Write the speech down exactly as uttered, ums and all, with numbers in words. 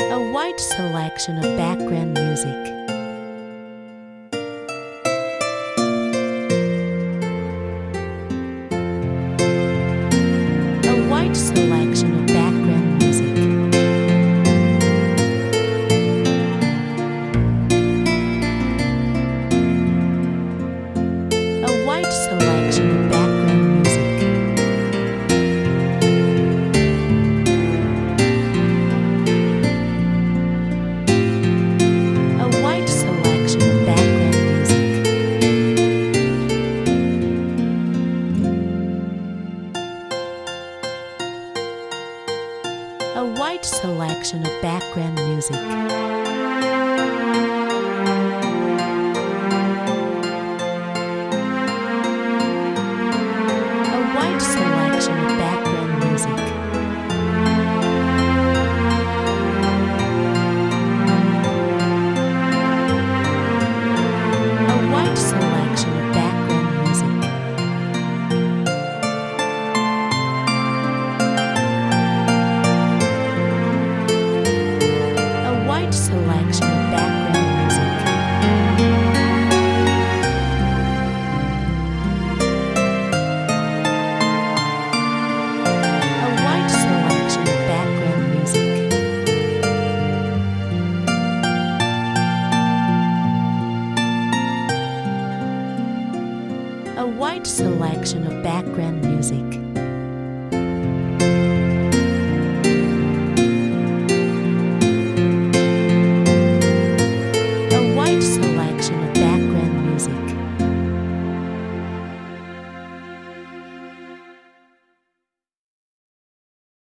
A wide selection of background music. A wide selection of background music. A wide selection of background music. A wide selection of background music. A wide selection of background music. A wide selection of background music.